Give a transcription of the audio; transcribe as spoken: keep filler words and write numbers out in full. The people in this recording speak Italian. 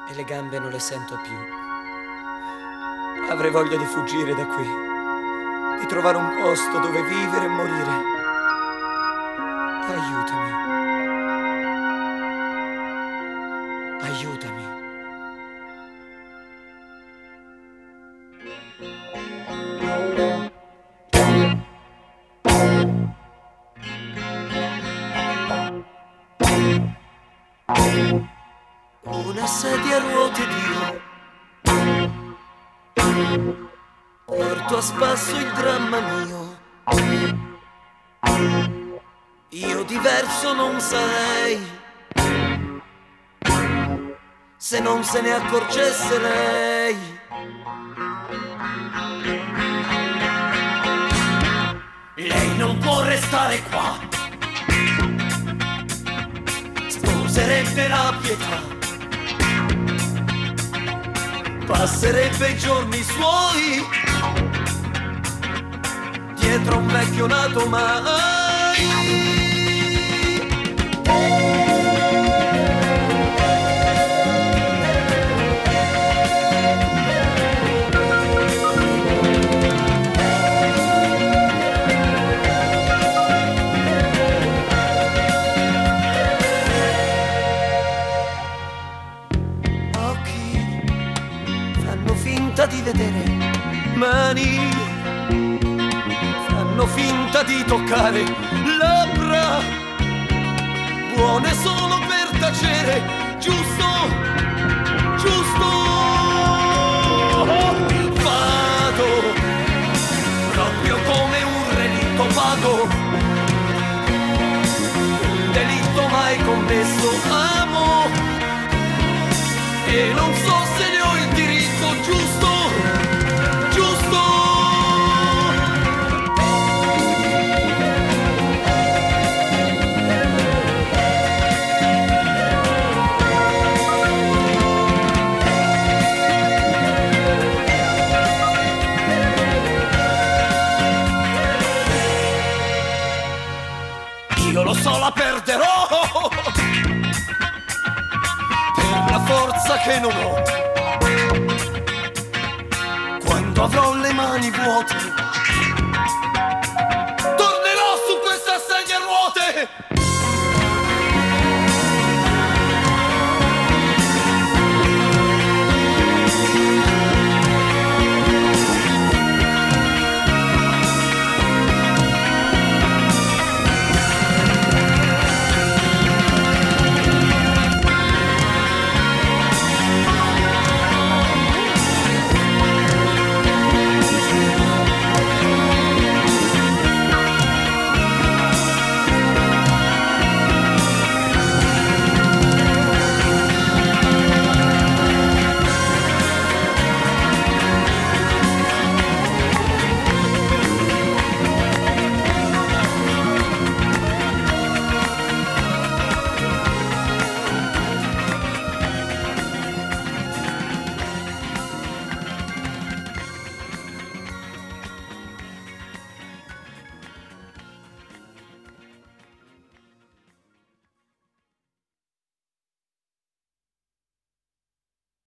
e le gambe non le sento più. Avrei voglia di fuggire da qui, di trovare un posto dove vivere e morire. Aiutami. Aiutami. Una sedia a ruote Dio, porto a spasso il dramma mio. Io diverso non sarei se non se ne accorgesse lei. Lei non può restare qua, sposerebbe la pietà, passerebbe i giorni suoi dietro a un vecchio nato mai. Di vedere, mani fanno finta di toccare, labbra buone solo per tacere, giusto, giusto. Vado proprio come un relitto, vado, un delitto mai commesso, amo e non so se ne ho il diritto, giusto. Io lo so, la perderò per la forza che non ho. Quando avrò le mani vuote